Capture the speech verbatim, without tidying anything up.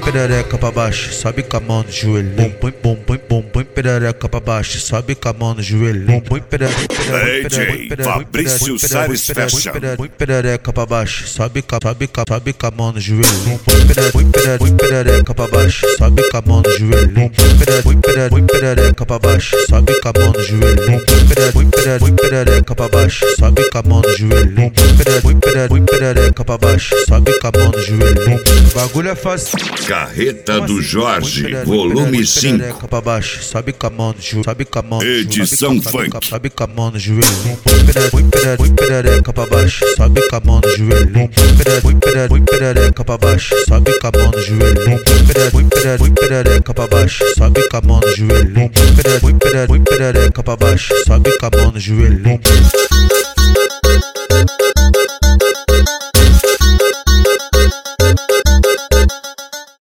perereca pra baixo, sobe com a mão no joelho. Bum, bum, bum, bum, bum, bum, perereca pra baixo, sobe com a mão no joelho. Bum, bum, perereca, Fabrício Salles Fashion. bum, perereca pra baixo, sobe com, sobe com, sobe com a mão no joelho. Bum, perereca, bum, perereca pra baixo, sobe com a mão no joelho. Bum, perereca, bum, perereca pra baixo, sobe com a mão no joelho. Bum, perereca, bum, perereca pra baixo, sobe com a mão no joelho. Bum, perereca, bum, perereca pra baixo, sobe com a mão no joelho. Bagulho é fácil. Carreta do Jorge, volume cinco. Pra baixo, sobe com a mão no joelho, sobe com a mão no joelho. Edição funk. Sobe com a mão no joelho. Põe perereca pra baixo, sobe com a mão no joelho. Põe perereca pra baixo, sobe com a mão no joelho. Põe perereca pra baixo, sobe com a mão no joelho. Põe perereca pra baixo, sobe com a mão no joelho.